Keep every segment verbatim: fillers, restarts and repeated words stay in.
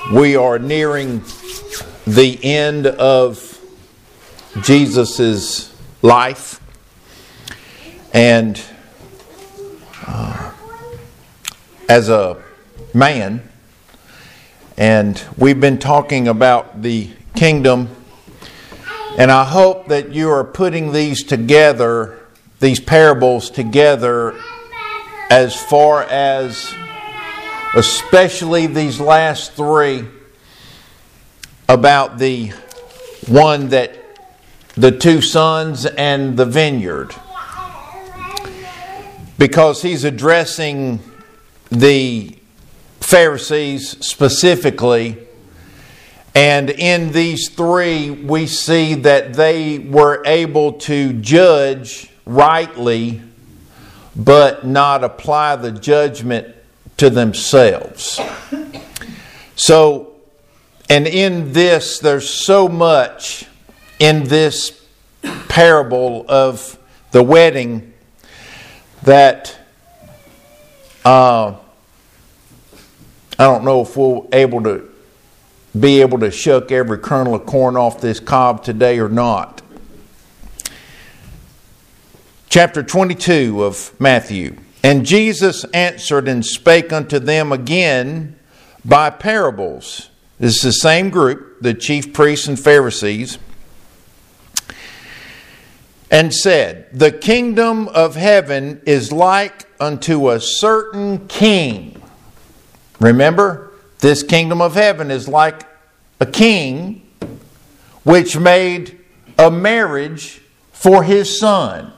We are nearing the end of Jesus' life, and uh, as a man, and we've been talking about the kingdom, and I hope that you are putting these together, these parables together, as far as especially these last three, about the one that the two sons and the vineyard, because he's addressing the Pharisees specifically. And in these three, we see that they were able to judge rightly, but not apply the judgment to themselves. So, and in this, there's so much in this parable of the wedding that uh, I don't know if we're able to be able to shuck every kernel of corn off this cob today or not. Chapter twenty-two of Matthew. And Jesus answered and spake unto them again by parables. This is the same group, the chief priests and Pharisees. And said, the kingdom of heaven is like unto a certain king. Remember, this kingdom of heaven is like a king which made a marriage for his son.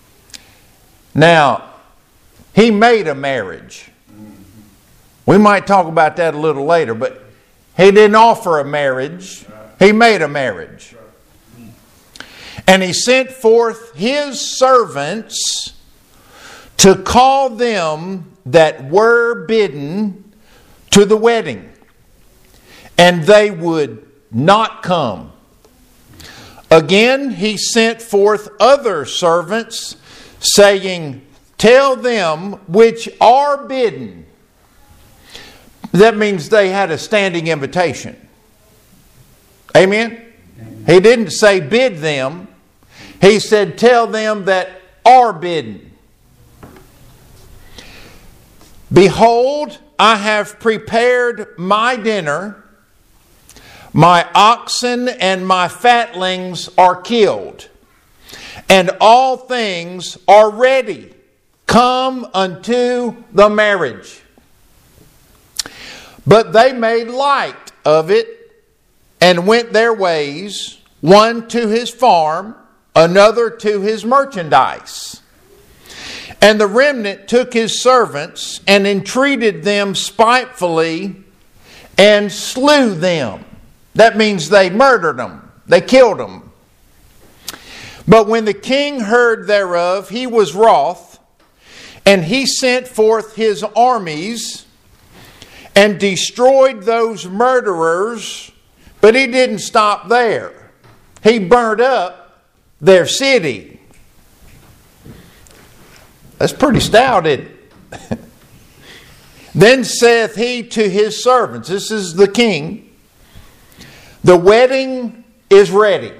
Now, he made a marriage. We might talk about that a little later, but he didn't offer a marriage. He made a marriage. And he sent forth his servants to call them that were bidden to the wedding, and they would not come. Again, he sent forth other servants, saying, tell them which are bidden. That means they had a standing invitation. Amen? Amen. He didn't say bid them. He said tell them that are bidden. Behold, I have prepared my dinner. My oxen and my fatlings are killed, and all things are ready. Come unto the marriage. But they made light of it and went their ways, one to his farm, another to his merchandise. And the remnant took his servants and entreated them spitefully and slew them. That means they murdered them. They killed them. But when the king heard thereof, he was wroth, and he sent forth his armies and destroyed those murderers. But he didn't stop there. He burnt up their city. That's pretty stout, isn't it? Then saith he to his servants, this is the king, the wedding is ready,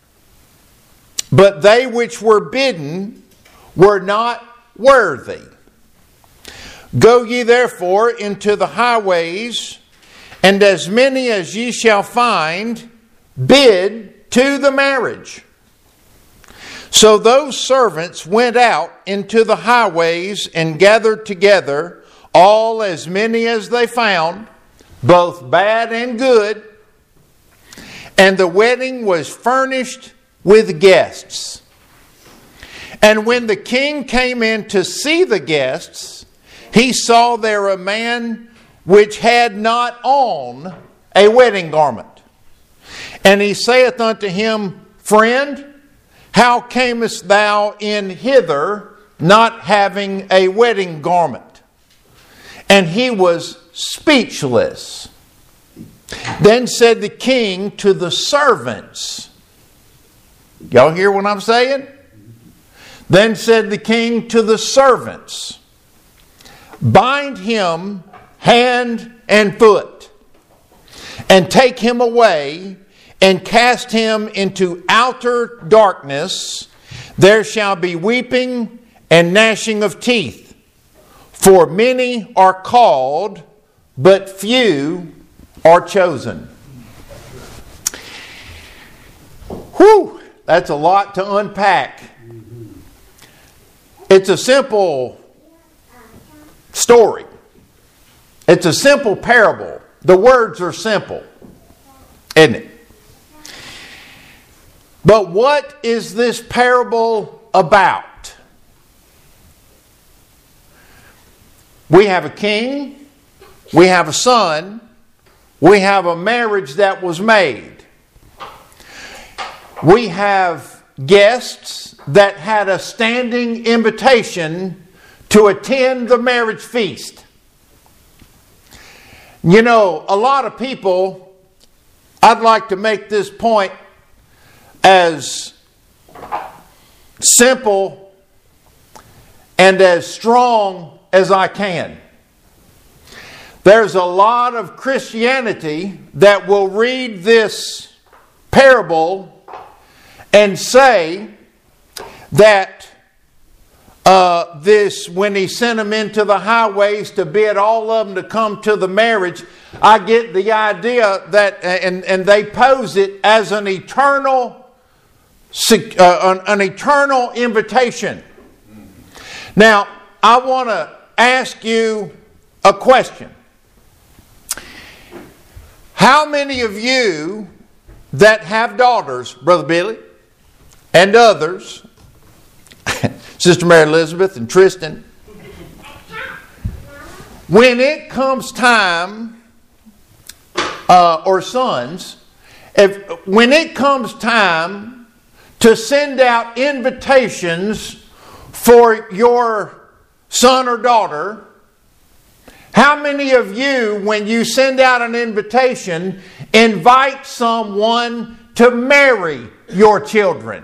but they which were bidden were not worthy. Go ye therefore into the highways, and as many as ye shall find, bid to the marriage. So those servants went out into the highways and gathered together all as many as they found, both bad and good. And the wedding was furnished with guests. And when the king came in to see the guests, he saw there a man which had not on a wedding garment. And he saith unto him, Friend, how camest thou in hither, not having a wedding garment? And he was speechless. Then said the king to the servants, y'all hear what I'm saying? Then said the king to the servants, bind him hand and foot, and take him away, and cast him into outer darkness. There shall be weeping and gnashing of teeth. For many are called, but few are chosen. Whew, that's a lot to unpack. It's a simple story. It's a simple parable. The words are simple, isn't it? But what is this parable about? We have a king, we have a son, we have a marriage that was made. We have guests that had a standing invitation to attend the marriage feast. You know, a lot of people, I'd like to make this point as simple and as strong as I can. There's a lot of Christianity that will read this parable and say that uh, this, when he sent them into the highways to bid all of them to come to the marriage, I get the idea that, and, and they pose it as an eternal Uh, an, an eternal invitation. Now, I want to ask you a question. How many of you that have daughters, Brother Billy, and others, Sister Mary Elizabeth and Tristan, when it comes time, uh, or sons, if when it comes time to send out invitations for your son or daughter, how many of you, when you send out an invitation, invite someone to marry your children?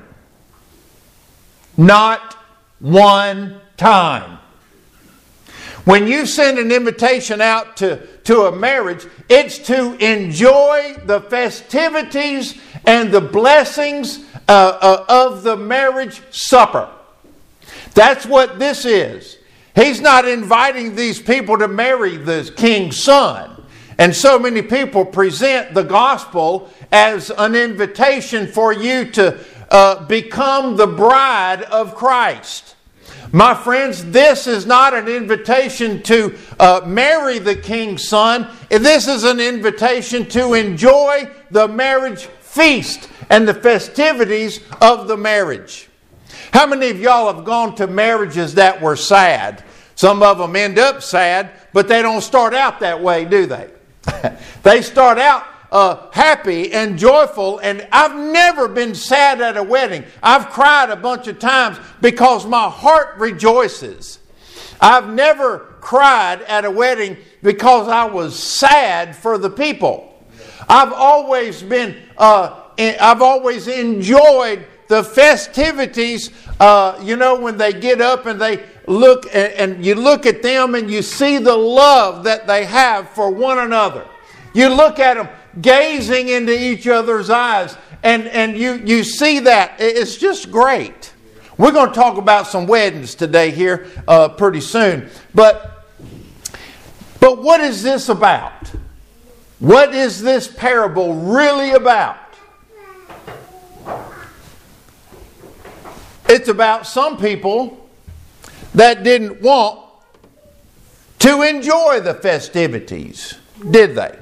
Not one time. When you send an invitation out to, to a marriage, it's to enjoy the festivities and the blessings Uh, uh, of the marriage supper. That's what this is. He's not inviting these people to marry the king's son. And so many people present the gospel as an invitation for you to uh, become the bride of Christ. My friends, this is not an invitation to uh, marry the king's son. This is an invitation to enjoy the marriage feast and the festivities of the marriage. How many of y'all have gone to marriages that were sad? Some of them end up sad, but they don't start out that way, do they? They start out uh, happy and joyful, and I've never been sad at a wedding. I've cried a bunch of times because my heart rejoices. I've never cried at a wedding because I was sad for the people. I've always been uh, I've always enjoyed the festivities, uh, you know, when they get up and they look, and, and you look at them and you see the love that they have for one another. You look at them gazing into each other's eyes, and, and you, you see that. It's just great. We're going to talk about some weddings today here uh, pretty soon. But, but what is this about? What is this parable really about? It's about some people that didn't want to enjoy the festivities, did they?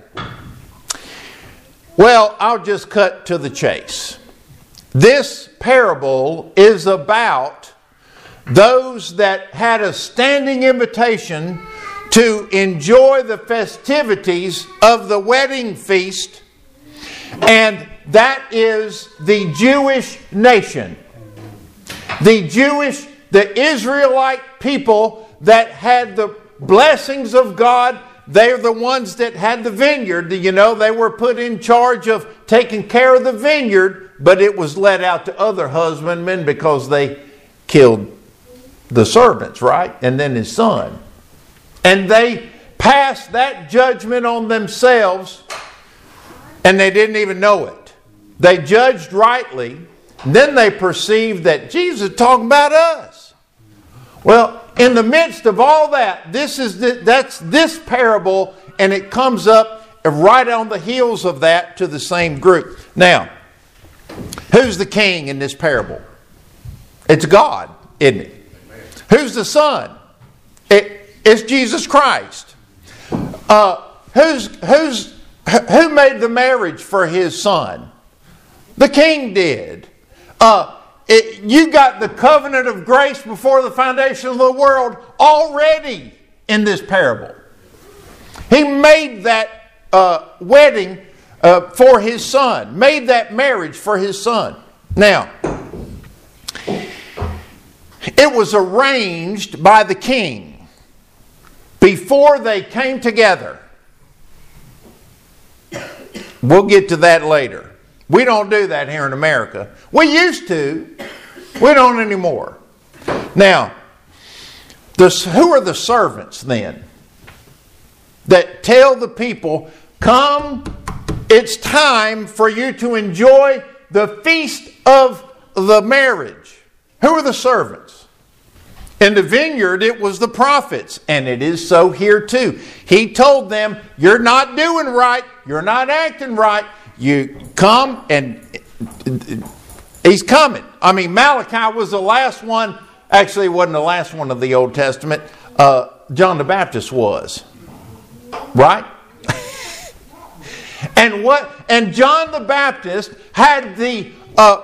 Well, I'll just cut to the chase. This parable is about those that had a standing invitation to enjoy the festivities of the wedding feast, and that is the Jewish nation. The Jewish, the Israelite people that had the blessings of God. They're the ones that had the vineyard. You know, they were put in charge of taking care of the vineyard, but it was let out to other husbandmen because they killed the servants, right? And then his son. And they passed that judgment on themselves And they didn't even know it. They judged rightly. Then they perceived that Jesus is talking about us. Well, in the midst of all that, this is the, that's this parable, and it comes up right on the heels of that to the same group. Now, who's the king in this parable? It's God, isn't it? Amen. Who's the son? It, it's Jesus Christ. Uh, who's who's who made the marriage for his son? The king did. Uh, it, you got the covenant of grace before the foundation of the world already in this parable. He made that uh, wedding uh, for his son, made that marriage for his son. Now, it was arranged by the king before they came together. We'll get to that later. We don't do that here in America. We used to. We don't anymore. Now, the, who are the servants then that tell the people, come, it's time for you to enjoy the feast of the marriage? Who are the servants? In the vineyard, it was the prophets, and it is so here too. He told them, you're not doing right, you're not acting right. You come, and he's coming. I mean, Malachi was the last one. Actually, it wasn't the last one of the Old Testament. Uh, John the Baptist was. Right? and what? And John the Baptist had the... Uh,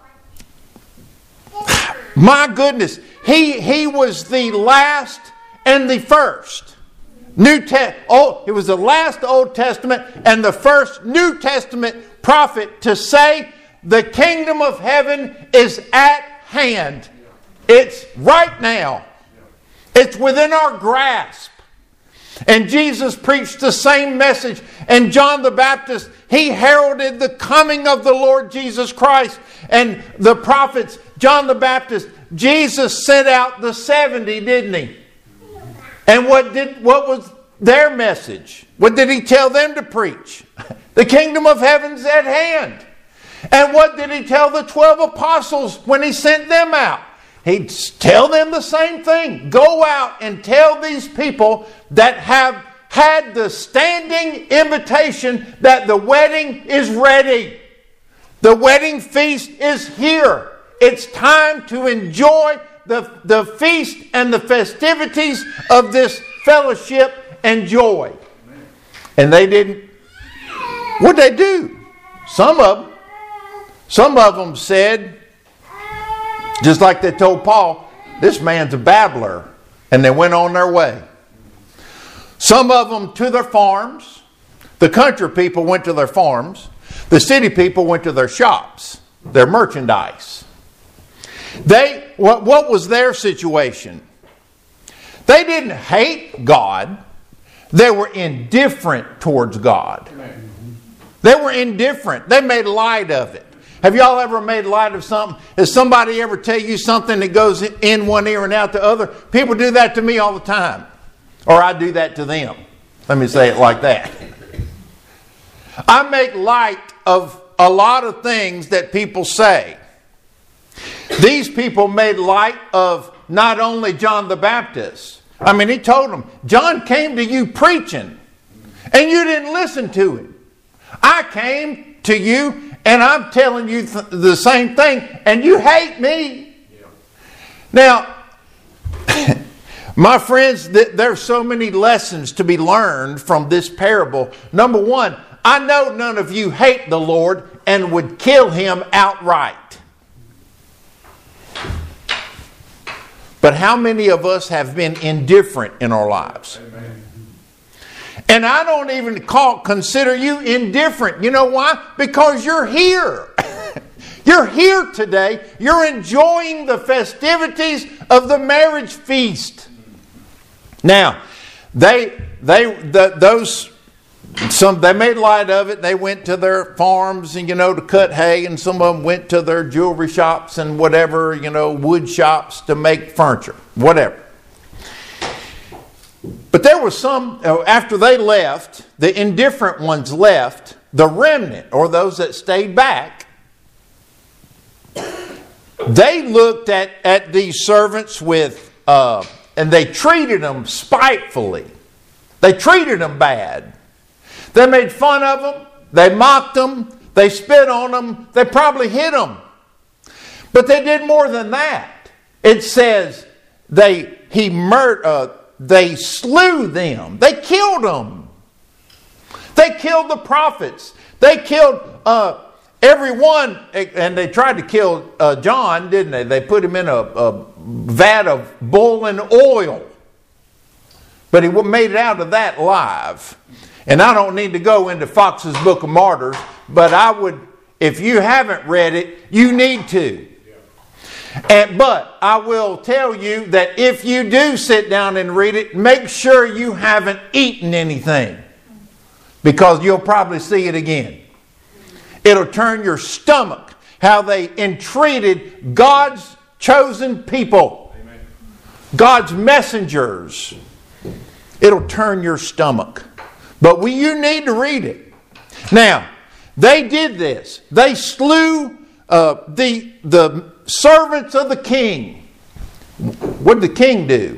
my goodness. He, he was the last and the first. New Te- oh, it was the last Old Testament and the first New Testament prophet to say the kingdom of heaven is at hand. It's right now. It's within our grasp. And Jesus preached the same message. And John the Baptist, he heralded the coming of the Lord Jesus Christ. And the prophets, John the Baptist, Jesus sent out the seventy, didn't he? And what did what was their message? What did he tell them to preach? The kingdom of heaven's at hand. And what did he tell the twelve apostles when he sent them out? He'd tell them the same thing. Go out and tell these people that have had the standing invitation that the wedding is ready. The wedding feast is here. It's time to enjoy the, the feast and the festivities of this fellowship and joy. And they didn't. What'd they do? Some of them. Some of them said, just like they told Paul, this man's a babbler. And they went on their way. Some of them to their farms. The country people went to their farms. The city people went to their shops, their merchandise. They, what, what was their situation? They didn't hate God. They were indifferent towards God. They were indifferent. They made light of it. Have y'all ever made light of something? Has somebody ever tell you something that goes in one ear and out the other? People do that to me all the time. Or I do that to them. Let me say it like that. I make light of a lot of things that people say. These people made light of not only John the Baptist. I mean, he told them, John came to you preaching, and you didn't listen to him. I came to you, and I'm telling you th- the same thing, and you hate me. Yeah. Now, my friends, th- there's so many lessons to be learned from this parable. Number one, I know none of you hate the Lord and would kill him outright. But how many of us have been indifferent in our lives? Amen. And I don't even call consider you indifferent. You know why? Because you're here. You're here today. You're enjoying the festivities of the marriage feast. Now, they they the, those some they made light of it. They went to their farms and you know to cut hay, and some of them went to their jewelry shops and whatever, you know, wood shops to make furniture, whatever. But there was some after they left, the indifferent ones left. the remnant, or those that stayed back, they looked at, at these servants with, uh, and they treated them spitefully. They treated them bad. They made fun of them. They mocked them. They spit on them. They probably hit them. But they did more than that. It says they he mur- uh, they slew them. They killed them. They killed the prophets. They killed uh, everyone. And they tried to kill uh, John, didn't they? They put him in a, a vat of boiling oil. But he made it out of that alive. And I don't need to go into Fox's Book of Martyrs, but I would, if you haven't read it, you need to. And, but I will tell you that if you do sit down and read it, make sure you haven't eaten anything, because you'll probably see it again. It'll turn your stomach how they entreated God's chosen people, Amen. God's messengers. It'll turn your stomach. But we, you need to read it. Now, they did this. They slew uh, the the servants of the king. What did the king do?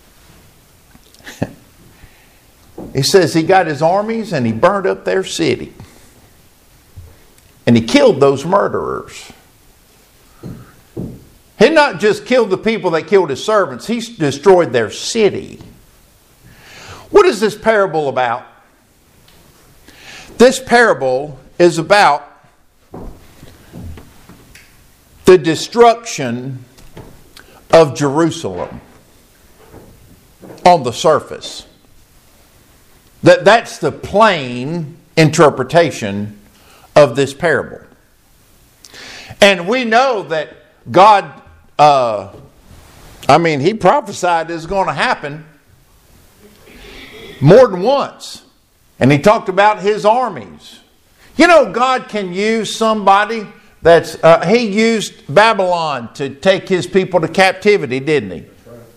He says he got his armies and he burned up their city. And he killed those murderers. He not just killed the people that killed his servants, he destroyed their city. What is this parable about? This parable is about the destruction of Jerusalem on the surface. That, that's the plain interpretation of this parable. And we know that God, uh, I mean, He prophesied this is going to happen more than once. And He talked about His armies. You know, God can use somebody that's, uh, He used Babylon to take His people to captivity, didn't He?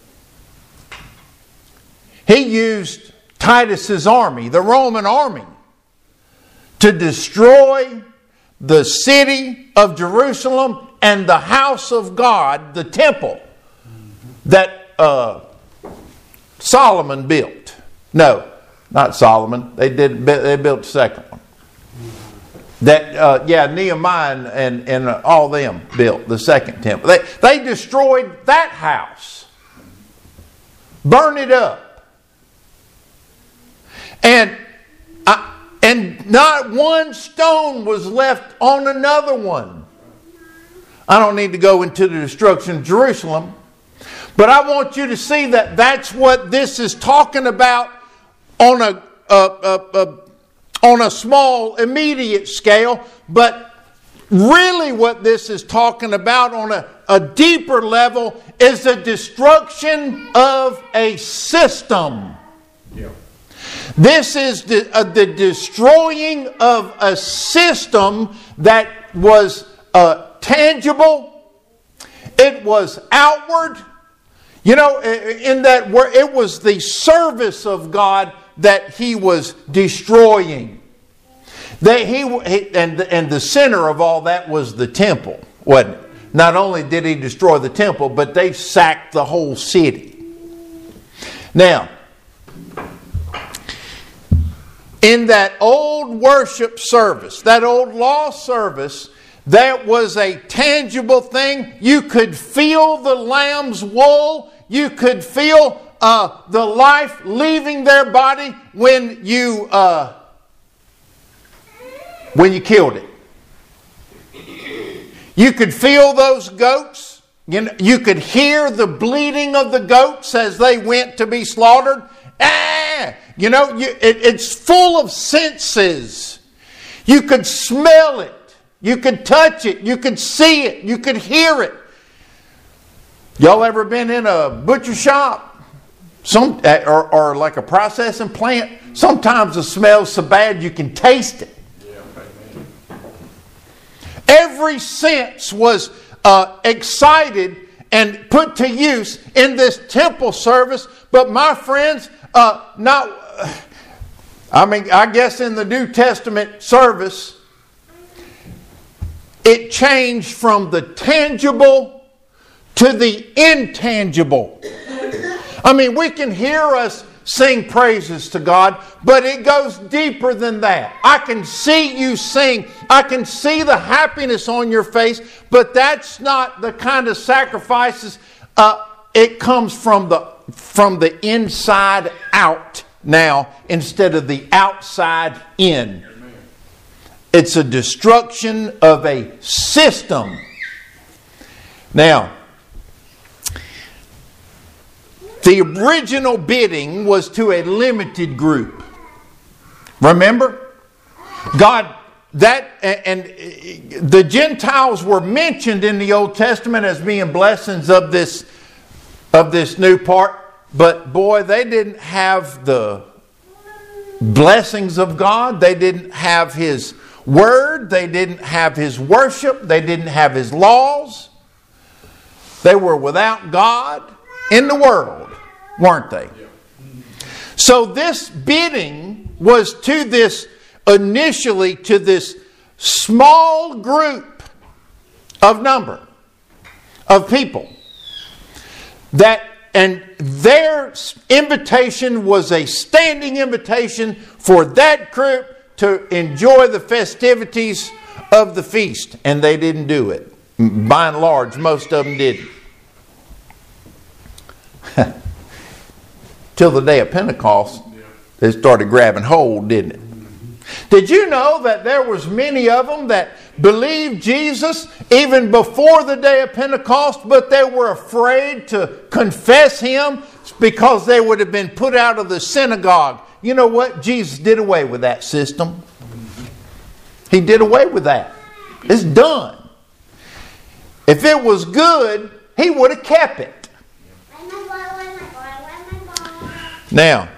He used Titus's army, the Roman army, to destroy the city of Jerusalem and the house of God, the temple that uh, Solomon built. No, not Solomon. They did. They built the second one. That uh, yeah, Nehemiah and and all them built the second temple. They they destroyed that house, burned it up, and I, and not one stone was left on another one. I don't need to go into the destruction of Jerusalem, but I want you to see that that's what this is talking about on a, a, a, a on a small immediate scale, but really what this is talking about on a, a deeper level is the destruction of a system. Yeah. This is the, uh, the destroying of a system that was uh, tangible. It was outward. You know, in that where it was the service of God that He was destroying. That he, he and and the center of all that was the temple, wasn't it? Not only did He destroy the temple, but they sacked the whole city. Now, in that old worship service, that old law service, that was a tangible thing. You could feel the lamb's wool. You could feel uh, the life leaving their body when you uh, when you killed it. You could feel those goats. You know, you could hear the bleating of the goats as they went to be slaughtered. Ah, you know, you, it, it's full of senses. You could smell it. You could touch it. You could see it. You could hear it. Y'all ever been in a butcher shop? Some or, or like a processing plant? Sometimes the smell's so bad you can taste it. Every sense was uh, excited and put to use in this temple service. But my friends, uh, not. Uh, I mean, I guess in the New Testament service, it changed from the tangible to the intangible. I mean, we can hear us sing praises to God, but it goes deeper than that. I can see you sing. I can see the happiness on your face, but that's not the kind of sacrifices. Uh, it comes from the from the inside out now instead of the outside in. It's a destruction of a system. Now, the original bidding was to a limited group. Remember? God, that, and the Gentiles were mentioned in the Old Testament as being blessings of this, of this new part. But boy, they didn't have the blessings of God. They didn't have His Word. They didn't have His worship. They didn't have His laws. They were without God in the world, weren't they? So this bidding was to this, initially to this small group of number of people. That, and their invitation was a standing invitation for that group to enjoy the festivities of the feast. And they didn't do it. By and large, most of them didn't. Till the day of Pentecost, they started grabbing hold, didn't it? Did you know that there was many of them that believed Jesus even before the day of Pentecost, but they were afraid to confess Him because they would have been put out of the synagogue? You know what? Jesus did away with that system. He did away with that. It's done. If it was good, He would have kept it. Now,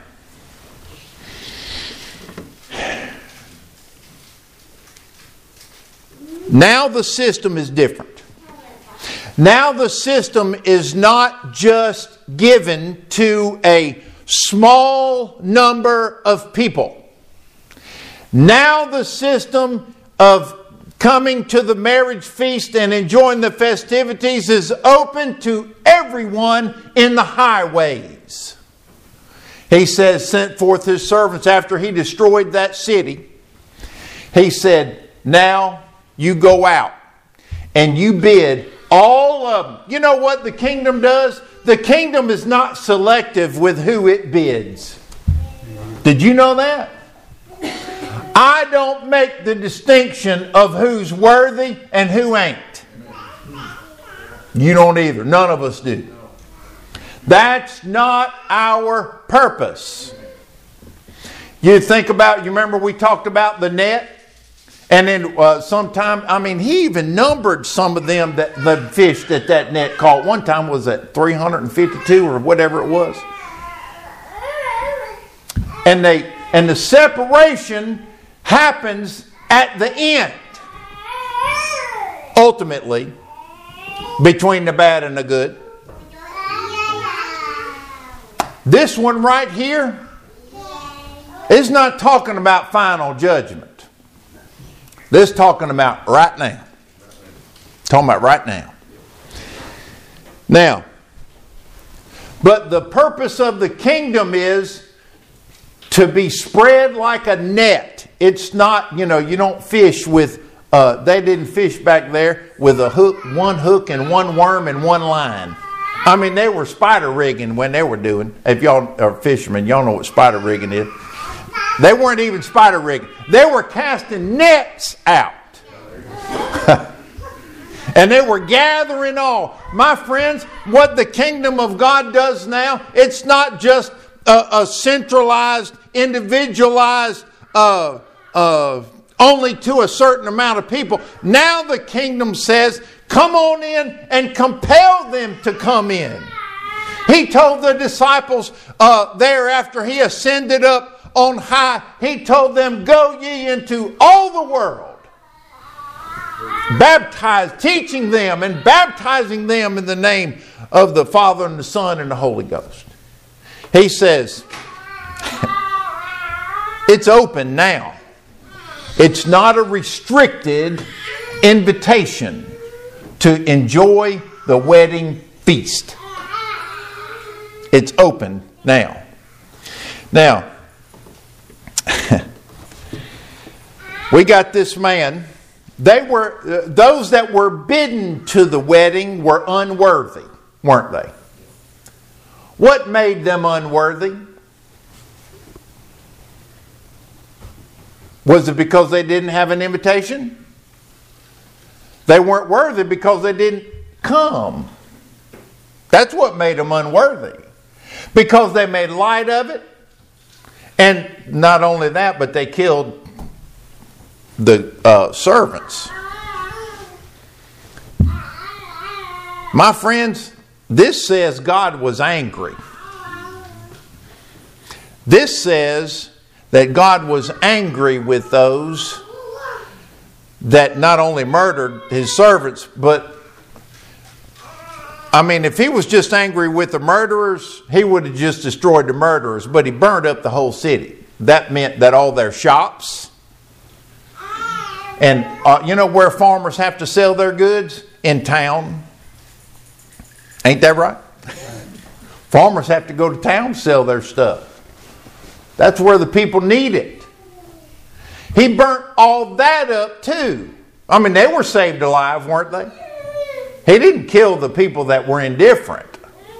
now the system is different. Now the system is not just given to a small number of people. Now the system of coming to the marriage feast and enjoying the festivities is open to everyone in the highways. He says, sent forth His servants after He destroyed that city. He said, now you go out and you bid all of them. You know what the kingdom does? The kingdom is not selective with who it bids. Did you know that? I don't make the distinction of who's worthy and who ain't. You don't either. None of us do. That's not our purpose. You think about, you remember we talked about the net? And then uh, sometime, I mean, He even numbered some of them, that the fish that that net caught. One time was at three hundred fifty-two or whatever it was. And they and the separation happens at the end. Ultimately, between the bad and the good. This one right here is not talking about final judgment. This is talking about right now. Talking about right now. Now, but the purpose of the kingdom is to be spread like a net. It's not, you know, you don't fish with, uh, they didn't fish back there with a hook, one hook and one worm and one line. I mean, they were spider rigging when they were doing. If y'all are fishermen, y'all know what spider rigging is. They weren't even spider rigging. They were casting nets out. And they were gathering all. My friends, what the kingdom of God does now, it's not just a, a centralized, individualized, uh, uh, only to a certain amount of people. Now the kingdom says, come on in and compel them to come in. He told the disciples uh, there after He ascended up on high, He told them, go ye into all the world. Baptize, teaching them and baptizing them in the name of the Father and the Son and the Holy Ghost. He says, It's open now. It's not a restricted invitation to enjoy the wedding feast. It's open now. Now, we got this man. They were uh, those that were bidden to the wedding were unworthy, weren't they? What made them unworthy? Was it because they didn't have an invitation? They weren't worthy because they didn't come. That's what made them unworthy. Because they made light of it. And not only that, but they killed the uh, servants. My friends, this says God was angry. This says that God was angry with those that not only murdered his servants, but I mean, if he was just angry with the murderers, he would have just destroyed the murderers, but he burned up the whole city. That meant that all their shops, and uh, you know where farmers have to sell their goods? In town. Ain't that right? Farmers have to go to town to sell their stuff. That's where the people need it. He burnt all that up too. I mean, they were saved alive, weren't they? He didn't kill the people that were indifferent.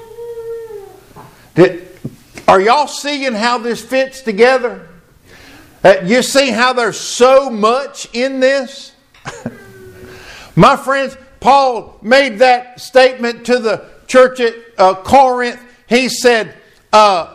Did, are y'all seeing how this fits together? Uh, you see how there's so much in this? My friends, Paul made that statement to the church at uh, Corinth. He said, uh,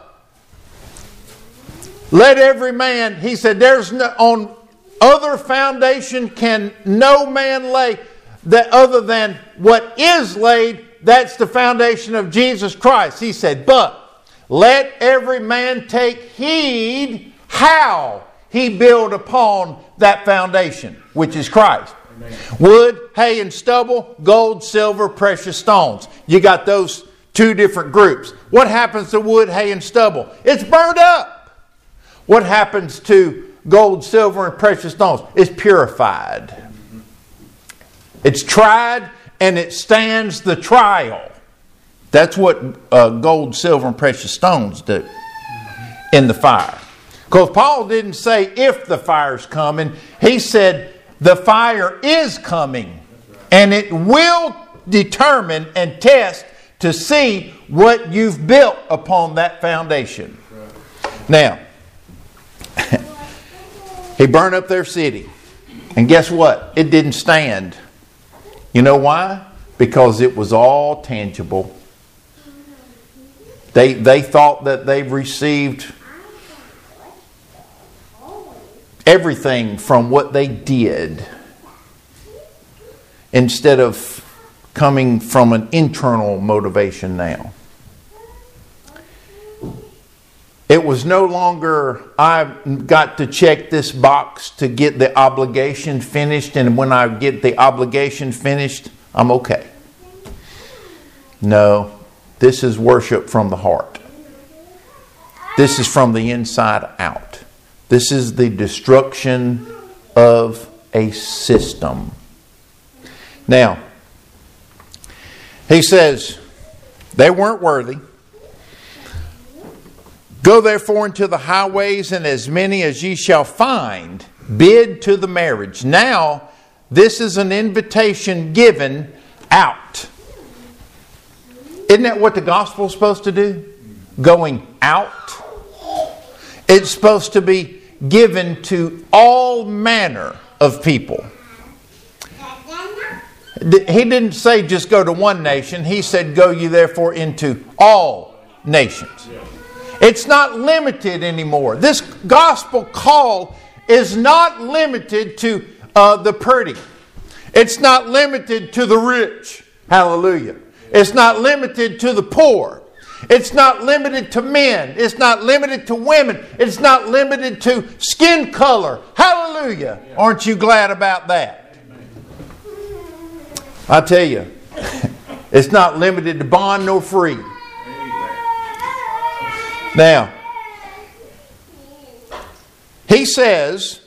let every man, he said, there's no, on other foundation can no man lay that other than what is laid, that's the foundation of Jesus Christ. He said, but let every man take heed how he build upon that foundation, which is Christ. Amen. Wood, hay, and stubble, gold, silver, precious stones. You got those two different groups. What happens to wood, hay, and stubble? It's burned up. What happens to gold, silver, and precious stones? It's purified. It's tried and it stands the trial. That's what uh, gold, silver, and precious stones do in the fire. Because Paul didn't say if the fire's coming. He said the fire is coming. And it will determine and test to see what you've built upon that foundation. Now, he burned up their city. And guess what? It didn't stand. You know why? Because it was all tangible. They, they thought that they've received everything from what they did instead of coming from an internal motivation now. It was no longer, I've got to check this box to get the obligation finished, and when I get the obligation finished, I'm okay. No, this is worship from the heart. This is from the inside out. This is the destruction of a system. Now, he says, they weren't worthy. Go therefore into the highways, and as many as ye shall find, bid to the marriage. Now, this is an invitation given out. Isn't that what the gospel is supposed to do? Going out. It's supposed to be given to all manner of people. He didn't say just go to one nation. He said go ye therefore into all nations. It's not limited anymore. This gospel call is not limited to uh, the pretty. It's not limited to the rich. Hallelujah. It's not limited to the poor. It's not limited to men. It's not limited to women. It's not limited to skin color. Hallelujah. Aren't you glad about that? I tell you, it's not limited to bond nor free. Now, He says,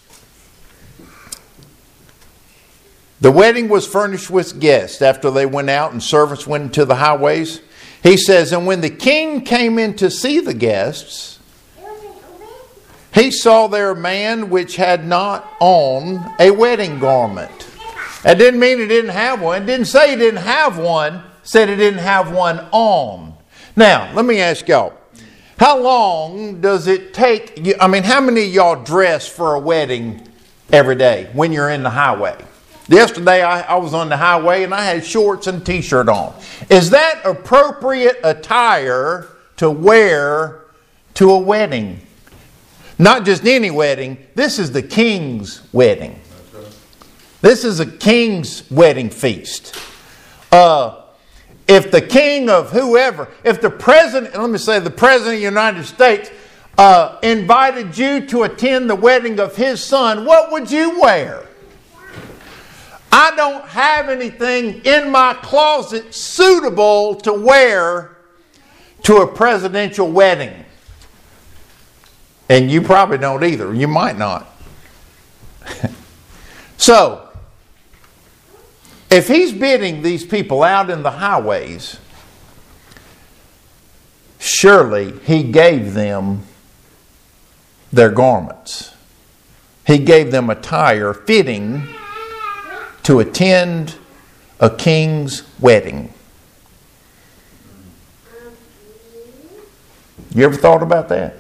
the wedding was furnished with guests after they went out and servants went into the highways. He says, and when the king came in to see the guests, he saw there a man which had not on a wedding garment. That didn't mean he didn't have one. It didn't say he didn't have one. It said he didn't have one on. Now, let me ask y'all. How long does it take? I mean, how many of y'all dress for a wedding every day when you're in the highway? Yesterday I, I was on the highway and I had shorts and a t-shirt on. Is that appropriate attire to wear to a wedding? Not just any wedding. This is the king's wedding. This is a king's wedding feast. Uh, if the king of whoever, if the president, let me say the president of the United States uh, invited you to attend the wedding of his son, what would you wear? I don't have anything in my closet suitable to wear to a presidential wedding. And you probably don't either. You might not. So, if he's bidding these people out in the highways, surely he gave them their garments. He gave them attire fitting to attend a king's wedding. You ever thought about that?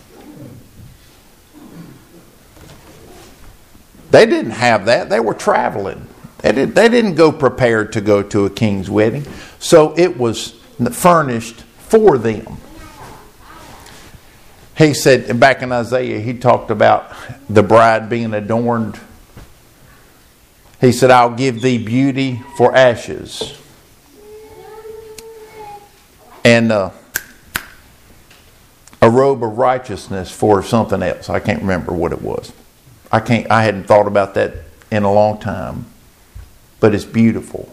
They didn't have that. They were traveling. They, did, they didn't go prepared to go to a king's wedding. So it was furnished for them. He said, back in Isaiah, he talked about the bride being adorned. He said, I'll give thee beauty for ashes. And uh, a robe of righteousness for something else. I can't remember what it was. I can't. I hadn't thought about that in a long time. But it's beautiful.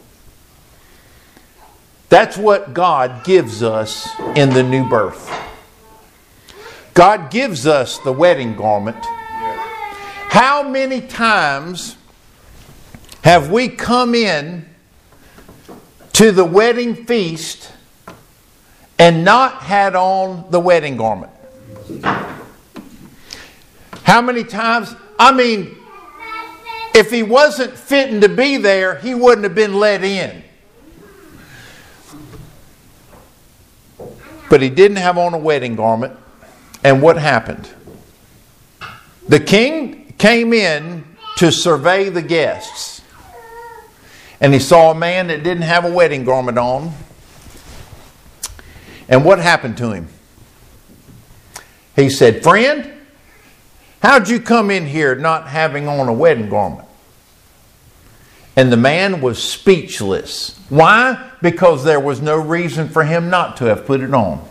That's what God gives us in the new birth. God gives us the wedding garment. How many times have we come in to the wedding feast and not had on the wedding garment? How many times? I mean, if he wasn't fitting to be there, he wouldn't have been let in. But he didn't have on a wedding garment. And what happened? The king came in to survey the guests. And he saw a man that didn't have a wedding garment on. And what happened to him? He said, friend, how'd you come in here not having on a wedding garment? And the man was speechless. Why? Because there was no reason for him not to have put it on.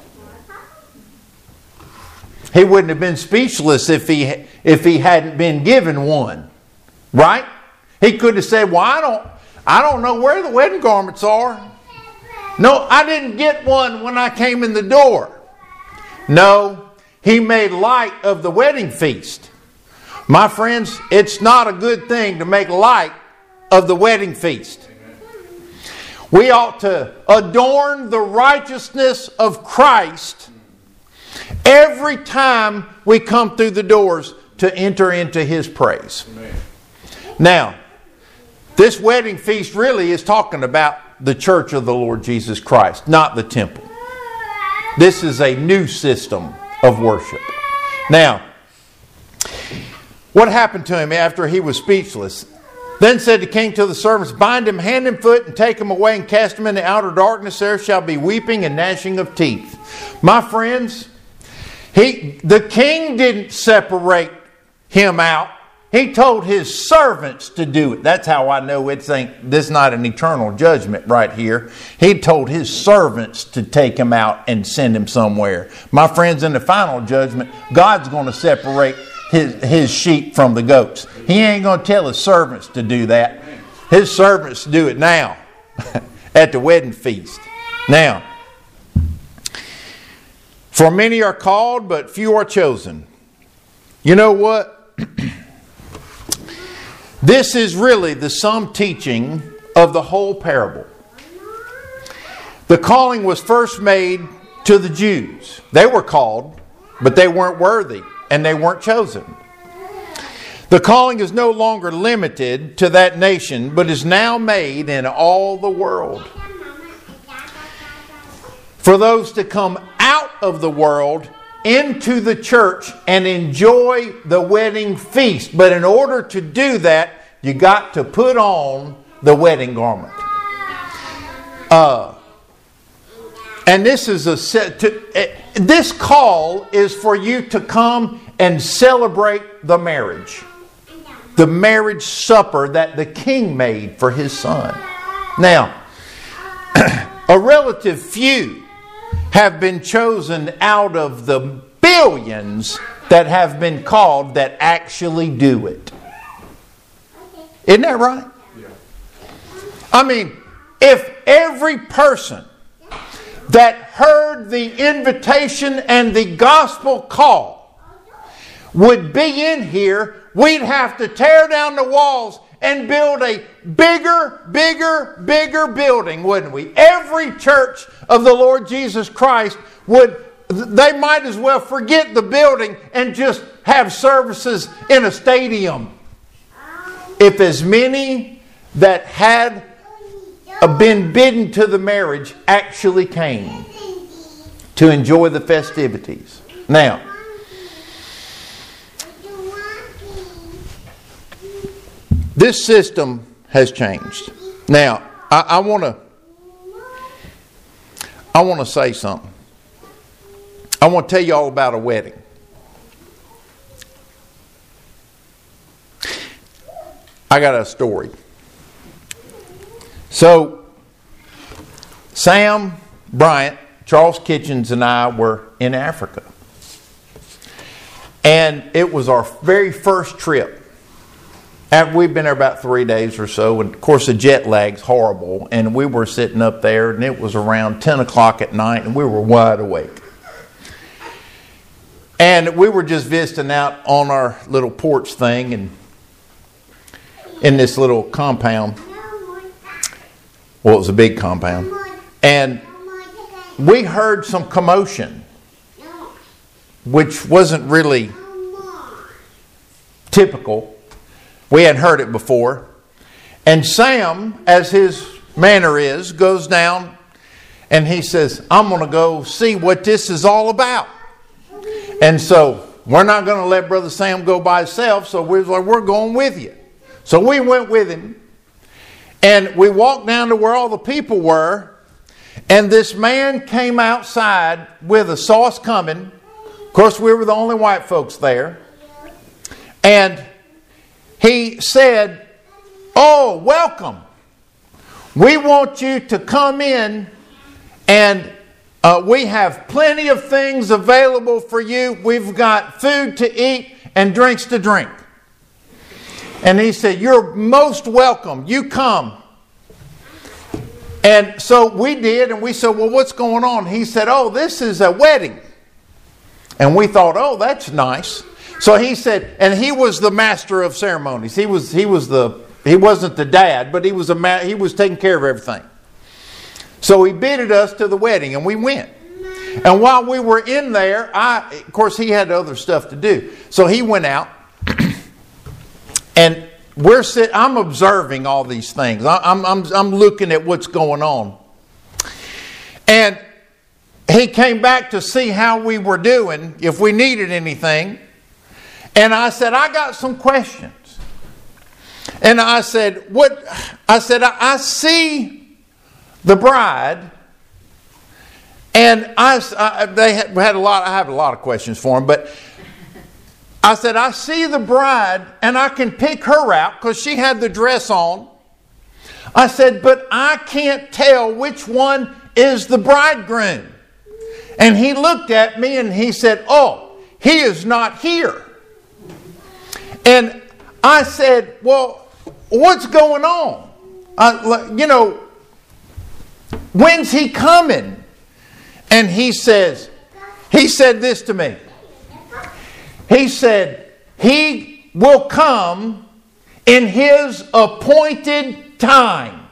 He wouldn't have been speechless if he if he hadn't been given one. Right? He could have said, well, I don't, I don't know where the wedding garments are. No, I didn't get one when I came in the door. No, he made light of the wedding feast. My friends, it's not a good thing to make light of the wedding feast. We ought to adorn the righteousness of Christ every time we come through the doors to enter into His praise. Amen. Now, this wedding feast really is talking about the church of the Lord Jesus Christ, not the temple. This is a new system of worship. Now, what happened to him after he was speechless? Then said the king to the servants, bind him hand and foot and take him away and cast him into outer darkness. There shall be weeping and gnashing of teeth. My friends, he, the king didn't separate him out. He told his servants to do it. That's how I know it's ain't, this is not an eternal judgment right here. He told his servants to take him out and send him somewhere. My friends, in the final judgment, God's going to separate his, his sheep from the goats. He ain't going to tell his servants to do that. His servants do it now at the wedding feast. Now, for many are called, but few are chosen. You know what? This is really the sum teaching of the whole parable. The calling was first made to the Jews. They were called, but they weren't worthy and they weren't chosen. The calling is no longer limited to that nation, but is now made in all the world. For those to come out of the world into the church and enjoy the wedding feast. But in order to do that, you got to put on the wedding garment. Uh, and this is a set to, uh, this call is for you to come and celebrate the marriage. The marriage supper that the king made for his son. Now, a relative few have been chosen out of the billions that have been called that actually do it. Isn't that right? Yeah. I mean, if every person that heard the invitation and the gospel call would be in here, we'd have to tear down the walls and build a bigger, bigger, bigger building, wouldn't we? Every church of the Lord Jesus Christ would, they might as well forget the building and just have services in a stadium. If as many that had been bidden to the marriage actually came to enjoy the festivities. Now, this system has changed. Now, I want to I want to say something. I want to tell you all about a wedding. I got a story. So, Sam Bryant, Charles Kitchens, and I were in Africa. And it was our very first trip. After we've been there about three days or so, and of course the jet lag's horrible, and we were sitting up there, and it was around ten o'clock at night, and we were wide awake. And we were just visiting out on our little porch thing, and in this little compound. Well, it was a big compound. And we heard some commotion, which wasn't really typical. We hadn't heard it before. And Sam, as his manner is, goes down and he says, I'm going to go see what this is all about. And so we're not going to let Brother Sam go by himself, so we're like, we're going with you. So we went with him. And we walked down to where all the people were. And this man came outside with a sauce coming. Of course, we were the only white folks there. And he said, oh, welcome. We want you to come in, and uh, we have plenty of things available for you. We've got food to eat and drinks to drink. And he said, you're most welcome. You come. And so we did, and we said, well, what's going on? He said, oh, this is a wedding. And we thought, oh, that's nice. So he said, and he was the master of ceremonies. He was he was the he wasn't the dad, but he was a ma- he was taking care of everything. So he bidded us to the wedding, and we went. And while we were in there, I of course he had other stuff to do. So he went out, and we're sit. I'm observing all these things. I'm I'm I'm looking at what's going on. And he came back to see how we were doing, if we needed anything. And I said, I got some questions. And I said, what? I said, I, I see the bride. And I, I they had, had a lot. I have a lot of questions for him, but I said, I see the bride, and I can pick her out because she had the dress on. I said, but I can't tell which one is the bridegroom. And he looked at me and he said, oh, he is not here. And I said, well, what's going on? Uh, you know, when's he coming? And he says, he said this to me. He said, He will come in His appointed time.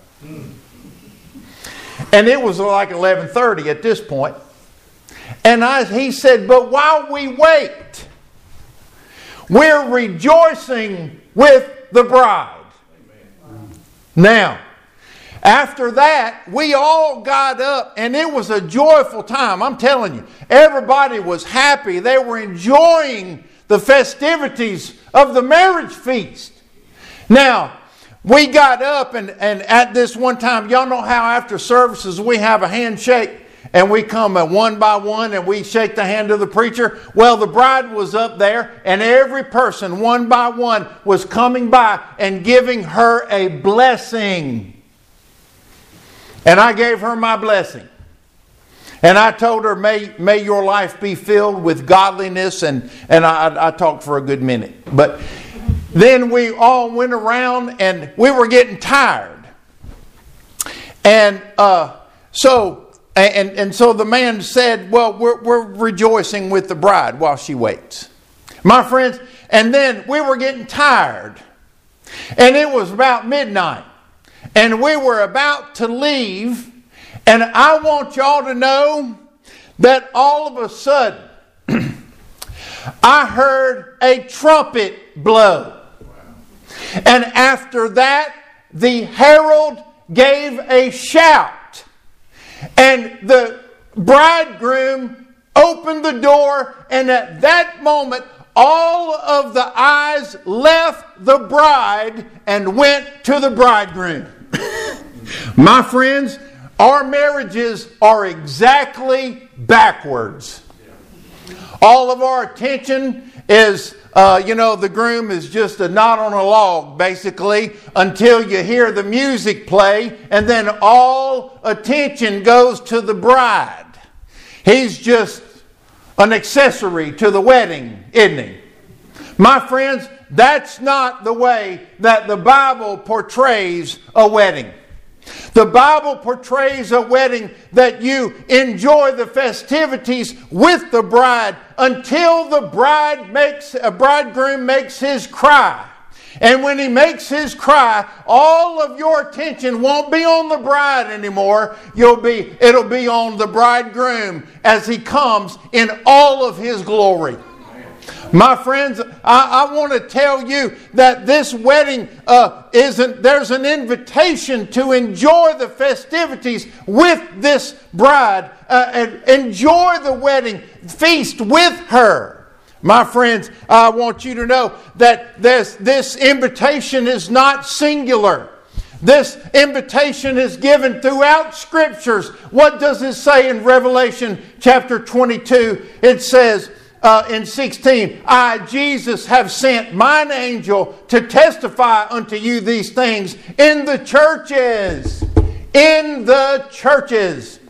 And it was like eleven thirty at this point. And I, he said, but while we wait, we're rejoicing with the bride. Amen. Now, after that, we all got up and it was a joyful time. I'm telling you, everybody was happy. They were enjoying the festivities of the marriage feast. Now, we got up and, and at this one time, y'all know how after services we have a handshake and we come one by one and we shake the hand of the preacher? Well, the bride was up there and every person one by one was coming by and giving her a blessing. And I gave her my blessing. And I told her, may, may your life be filled with godliness. And, and I, I talked for a good minute. But then we all went around and we were getting tired. And uh, so and, and so the man said, well, we're, we're rejoicing with the bride while she waits. My friends, and then we were getting tired. And it was about midnight. And we were about to leave. And I want y'all to know that all of a sudden, I heard a trumpet blow. And after that, the herald gave a shout. And the bridegroom opened the door. And at that moment, all of the eyes left the bride and went to the bridegroom. My friends, our marriages are exactly backwards. All of our attention is, uh, you know, the groom is just a knot on a log, basically, until you hear the music play, and then all attention goes to the bride. He's just an accessory to the wedding, isn't he? My friends, that's not the way that the Bible portrays a wedding. The Bible portrays a wedding that you enjoy the festivities with the bride until the bride makes a bridegroom makes his cry. And when he makes his cry, all of your attention won't be on the bride anymore. You'll be it'll be on the bridegroom as he comes in all of his glory. My friends, I, I want to tell you that this wedding uh, isn't, there's an invitation to enjoy the festivities with this bride. Uh, and enjoy the wedding feast with her. My friends, I want you to know that this, this invitation is not singular. This invitation is given throughout Scriptures. What does it say in Revelation chapter twenty-two? It says, Uh, in sixteen, I, Jesus, have sent mine angel to testify unto you these things in the churches. In the churches.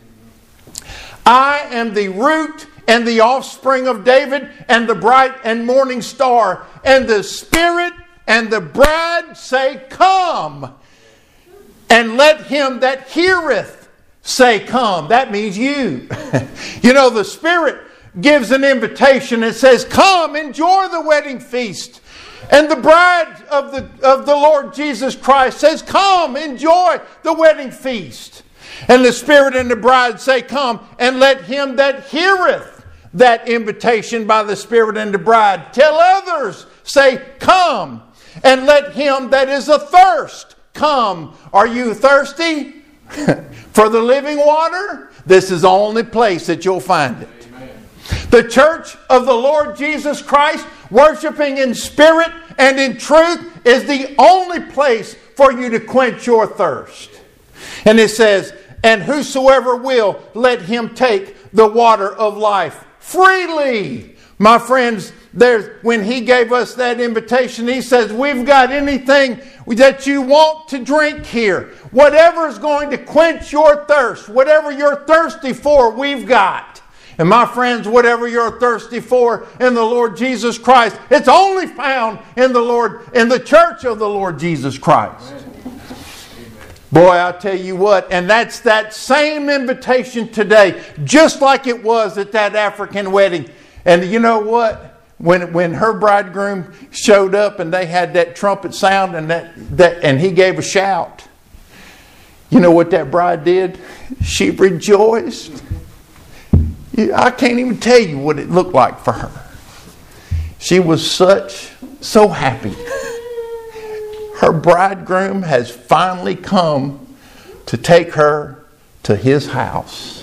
I am the root and the offspring of David and the bright and morning star. And the Spirit and the bride say, come. And let him that heareth say, come. That means you. You know, the Spirit gives an invitation and says, come, enjoy the wedding feast. And the bride of the, of the Lord Jesus Christ says, come, enjoy the wedding feast. And the Spirit and the bride say, come, and let him that heareth that invitation by the Spirit and the bride tell others, say, come. And let him that is athirst come. Are you thirsty for the living water? This is the only place that you'll find it. The church of the Lord Jesus Christ, worshiping in spirit and in truth, is the only place for you to quench your thirst. And it says, and whosoever will, let him take the water of life freely. My friends, there's, when he gave us that invitation, he says, we've got anything that you want to drink here. Whatever is going to quench your thirst, whatever you're thirsty for, we've got. And my friends, whatever you're thirsty for in the Lord Jesus Christ, it's only found in the Lord, in the church of the Lord Jesus Christ. Amen. Boy, I tell you what, and that's that same invitation today, just like it was at that African wedding. And you know what? when when her bridegroom showed up and they had that trumpet sound and that, that and he gave a shout, you know what that bride did? She rejoiced. I can't even tell you what it looked like for her. She was such, so happy. Her bridegroom has finally come to take her to his house.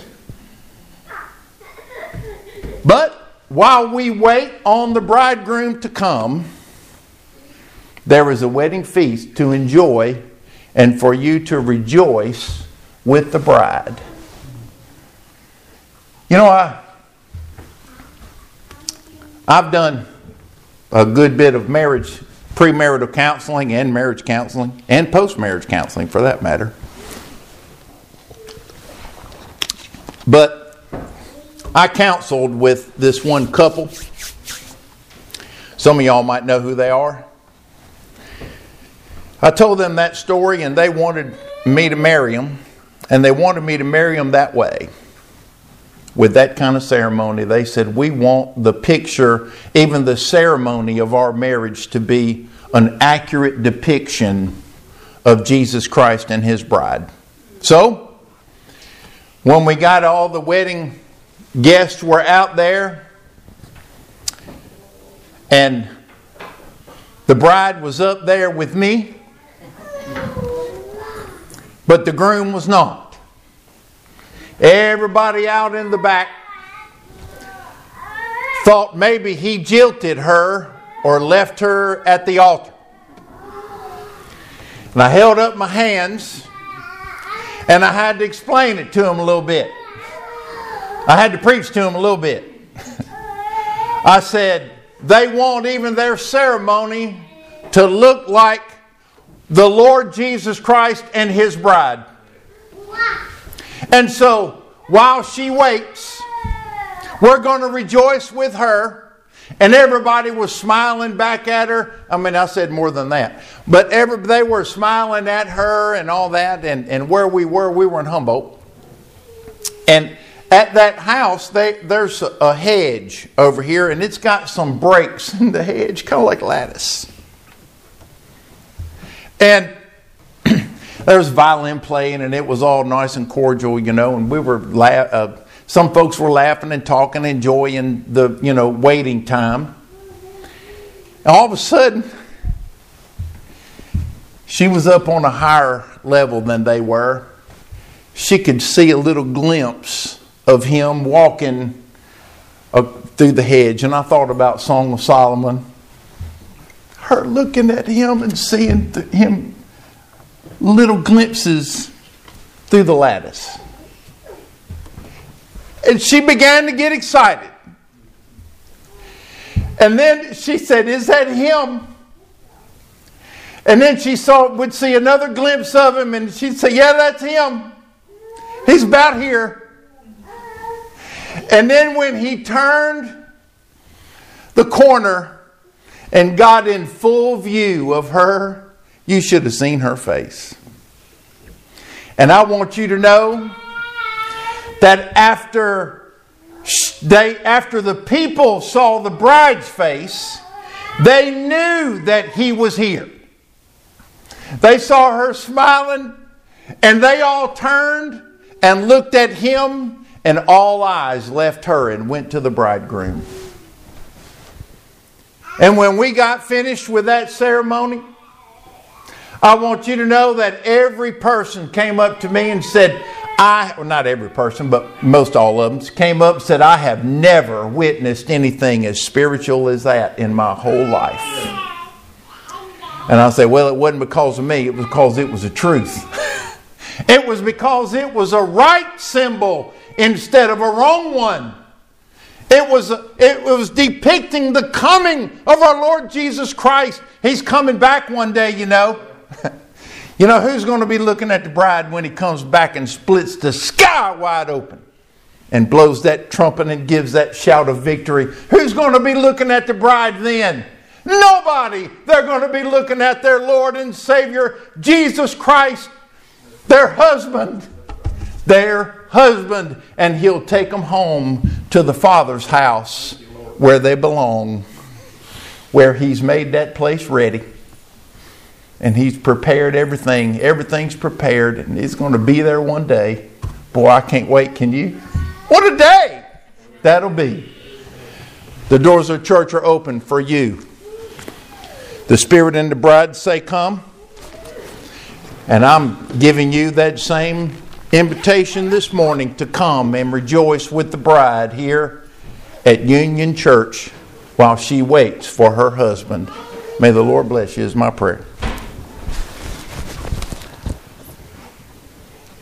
But while we wait on the bridegroom to come, there is a wedding feast to enjoy and for you to rejoice with the bride. You know, I, I've done a good bit of marriage, premarital counseling and marriage counseling and post-marriage counseling for that matter. But I counseled with this one couple. Some of y'all might know who they are. I told them that story and they wanted me to marry them. And they wanted me to marry them that way. With that kind of ceremony. They said, we want the picture, even the ceremony of our marriage to be an accurate depiction of Jesus Christ and His bride. So, when we got all the wedding guests were out there, and the bride was up there with me, but the groom was not. Everybody out in the back thought maybe he jilted her or left her at the altar. And I held up my hands and I had to explain it to him a little bit. I had to preach to him a little bit. I said, they want even their ceremony to look like the Lord Jesus Christ and His bride. And so, while she waits, we're going to rejoice with her. And everybody was smiling back at her. I mean, I said more than that. But every, they were smiling at her and all that. And, and where we were, we were in Humboldt. And at that house, they, there's a, a hedge over here. And it's got some breaks in the hedge, kind of like lattice. And there was violin playing, and it was all nice and cordial, you know. And we were, la- uh, some folks were laughing and talking, enjoying the, you know, waiting time. And all of a sudden, she was up on a higher level than they were. She could see a little glimpse of him walking uh, through the hedge, and I thought about Song of Solomon. Her looking at him and seeing th- him. Little glimpses through the lattice. And she began to get excited. And then she said, is that him? And then she saw would see another glimpse of him and she'd say, yeah, that's him. He's about here. And then when he turned the corner and got in full view of her, you should have seen her face. And I want you to know that after they, after the people saw the bride's face, they knew that he was here. They saw her smiling, and they all turned and looked at him, and all eyes left her and went to the bridegroom. And when we got finished with that ceremony, I want you to know that every person came up to me and said, I, well, not every person, but most all of them came up and said, I have never witnessed anything as spiritual as that in my whole life. And I said, well, it wasn't because of me. It was because it was the truth. It was because it was a right symbol instead of a wrong one. It was, it was depicting the coming of our Lord Jesus Christ. He's coming back one day, you know. You know, who's going to be looking at the bride when He comes back and splits the sky wide open and blows that trumpet and gives that shout of victory? Who's going to be looking at the bride then? Nobody. They're going to be looking at their Lord and Savior, Jesus Christ, their husband. Their husband. And He'll take them home to the Father's house where they belong. where He's made that place ready. And He's prepared everything. Everything's prepared, and it's going to be there one day. Boy, I can't wait. Can you? What a day that'll be. The doors of the church are open for you. The Spirit and the bride say, come. And I'm giving you that same invitation this morning to come and rejoice with the bride here at Union Church while she waits for her husband. May the Lord bless you is my prayer.